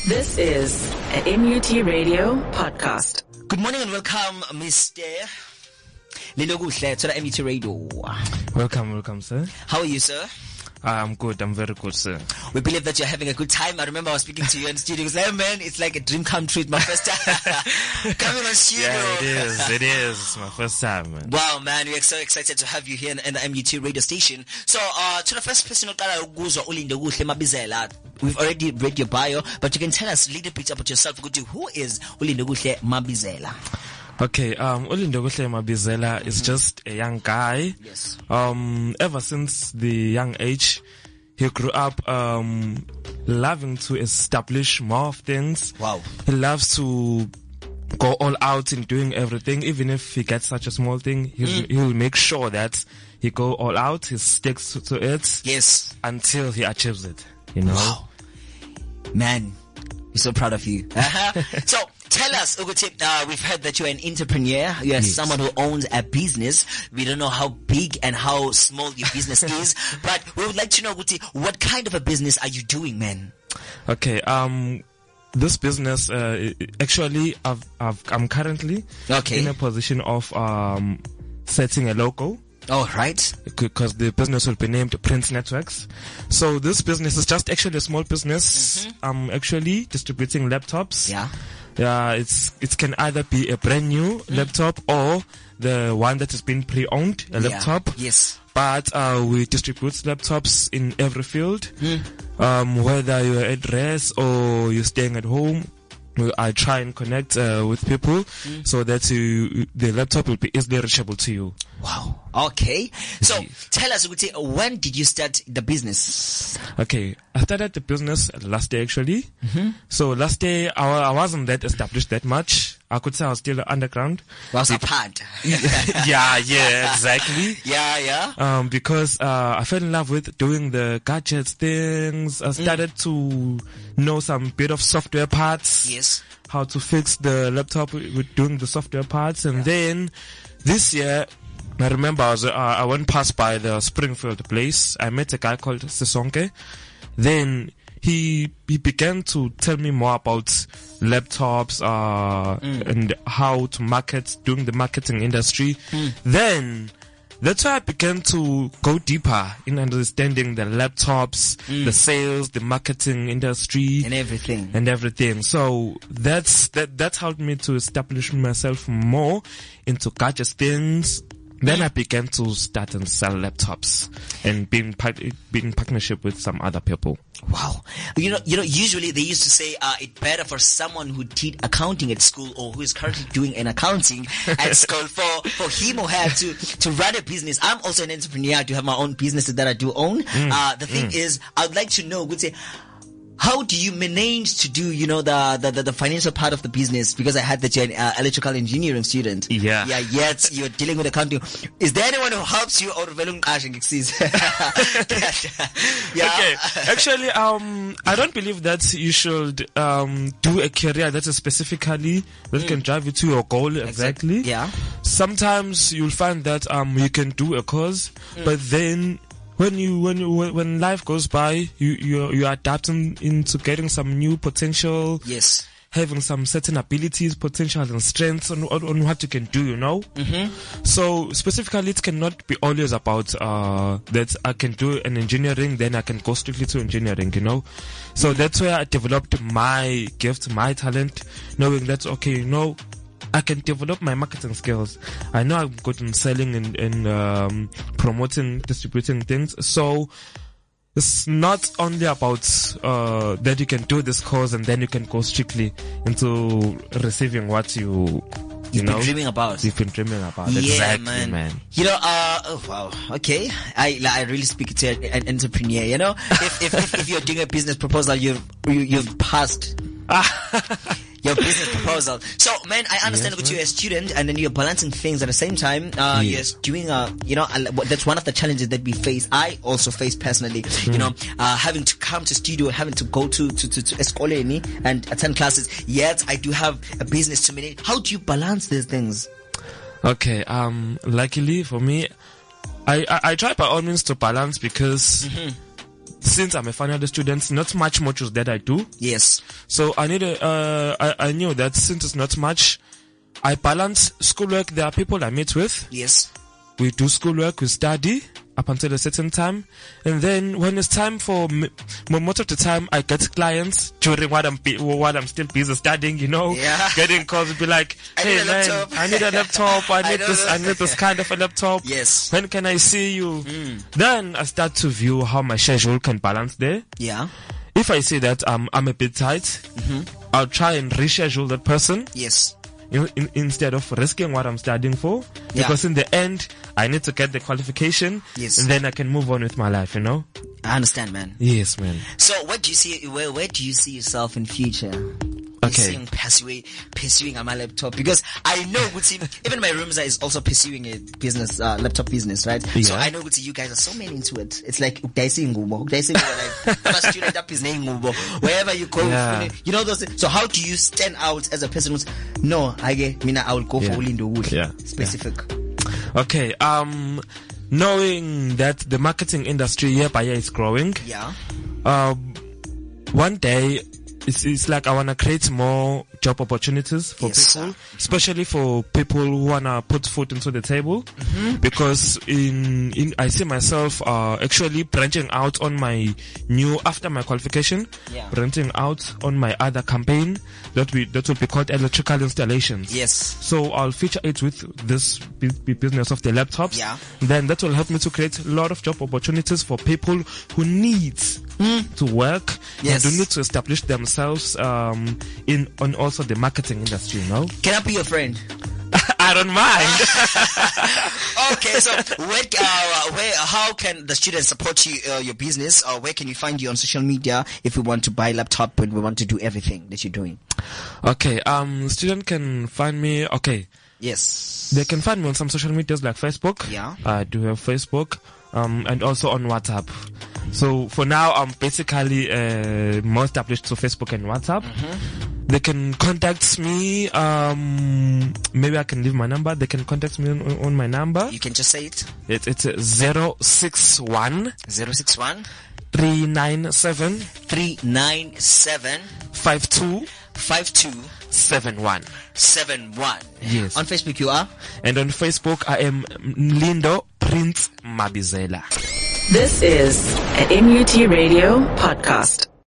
This is an MUT Radio podcast. Good morning and welcome, Mr. Liloguhle to the MUT Radio. Welcome, sir. How are you, sir? I'm good. I'm very good, sir. We believe that you're having a good time. I remember I was speaking to you in studio. Like, hey, man, it's like a dream come true. It's my first time coming on studio. Yeah, it is. It's my first time, man. Wow, man, we're so excited to have you here in the MUT radio station. So, to the first person, we've already read your bio, but you can tell us a little bit about yourself. Who is Ulindoguhle Mabizela? Okay, Ulindoguhle Mabizela is just a young guy. Yes. Ever since the young age, he grew up loving to establish more of things. Wow. He loves to go all out in doing everything. Even if he gets such a small thing, he'll make sure that he go all out. He sticks to it. Yes. Until he achieves it. You know. Wow. Man, we're so proud of you. So, tell us, Uguti, we've heard that you're an entrepreneur. You're someone who owns a business. We don't know how big and how small your business is, but we would like to know, Uguti, what kind of a business are you doing, man? Okay, this business, actually, I'm currently in a position of setting a logo. Oh, right. Because the business will be named Prince Networks. So this business is just actually a small business. I'm actually distributing laptops. Yeah, it can either be a brand new laptop or the one that has been pre-owned, a laptop. Yes. But we distribute laptops in every field. Whether you're at rest or you're staying at home, I try and connect with people so that the laptop will be easily reachable to you. Wow. Okay. So tell us, when did you start the business? Okay. I started the business last day, actually. So last day, I wasn't that established that much. I could say I was still underground. Was a pad. Yeah, exactly. Yeah. Because I fell in love with doing the gadgets things. I started to know some bit of software parts. Yes. How to fix the laptop with doing the software parts. And then this year, I remember I went past by the Springfield place. I met a guy called Sesonke. Then he began to tell me more about laptops and how to market, doing the marketing industry. Then that's why I began to go deeper in understanding the laptops, the sales, the marketing industry, and everything. So that helped me to establish myself more into gadgets things. Then I began to start and sell laptops and be in partnership with some other people. Wow. You know, usually they used to say, it's better for someone who did accounting at school or who is currently doing an accounting at school for him or her to run a business. I'm also an entrepreneur. I do have my own businesses that I do own. The thing is, I would like to know, how do you manage to do, the financial part of the business? Because I had that you're an electrical engineering student. Yeah. Yet you're dealing with accounting. Is there anyone who helps you out of Okay. Actually, I don't believe that you should do a career that is specifically that can drive you to your goal exactly. Yeah. Sometimes you'll find that you can do a course, but then when life goes by, you're adapting into getting some new potential. Yes. Having some certain abilities, potential and strengths on what you can do, So specifically, it cannot be always about that I can do an engineering, then I can go strictly to engineering, So that's where I developed my gift, my talent, knowing that, I can develop my marketing skills. I know I'm good in selling and promoting, distributing things. So it's not only about that you can do this course and then you can go strictly into receiving what you've been dreaming about. Yeah, exactly, man. Oh wow. Okay. I really speak to an entrepreneur. If you're doing a business proposal, you've passed. Your business proposal. So, man, I understand that you're a student and then you're balancing things at the same time. You're doing that's one of the challenges that we face. I also face personally, having to come to studio, having to go to eskoleni and attend classes. Yet I do have a business to manage. How do you balance these things? Okay. Luckily for me, I try by all means to balance because since I'm a final year student, not much modules that I do. Yes. So I knew that since it's not much, I balance schoolwork. There are people I meet with. Yes. We do schoolwork, we study up until a certain time. And then when it's time for most of the time, I get clients during what I'm still busy studying, getting calls to be like, hey man, I need a laptop. I need this kind of a laptop. Yes. When can I see you? Then I start to view how my schedule can balance there. Yeah. If I see that I'm a bit tight, I'll try and reschedule that person. Yes. Instead of risking what I'm studying for, because in the end, I need to get the qualification, and then I can move on with my life, I understand, man. Yes, man. So, what do you see? Where do you see yourself in future? Okay. Pursuing a laptop, because I know even my rooms is also pursuing a business, laptop business, right? Yeah. So I know you guys are so many into it. It's like like first student up his name wherever you go, those. So how do you stand out as a person who's I will go for Ulindo Wood specific? Okay. Knowing that the marketing industry year by year is growing. Yeah. One day, it's like I want to create more job opportunities for people, especially for people who want to put food into the table. Because I see myself actually branching out on my after my qualification, branching out on my other campaign that will be called electrical installations. Yes. So I'll feature it with this business of the laptops. Yeah. Then that will help me to create a lot of job opportunities for people who need to work and who need to establish themselves on also the marketing industry, Can I be your friend? I don't mind. Okay, so how can the students support your business, or where can you find you on social media if we want to buy a laptop and we want to do everything that you're doing? Okay, student can find me. Okay. Yes. They can find me on some social medias like Facebook. Yeah. I do have Facebook, and also on WhatsApp. So for now, I'm basically more established to Facebook and WhatsApp. They can contact me. Maybe I can leave my number. They can contact me on my number. You can just say it. It's 061 397 5271. Yes. On Facebook you are? And on Facebook I am Lindo Prince Mabizela. This is an MUT Radio podcast.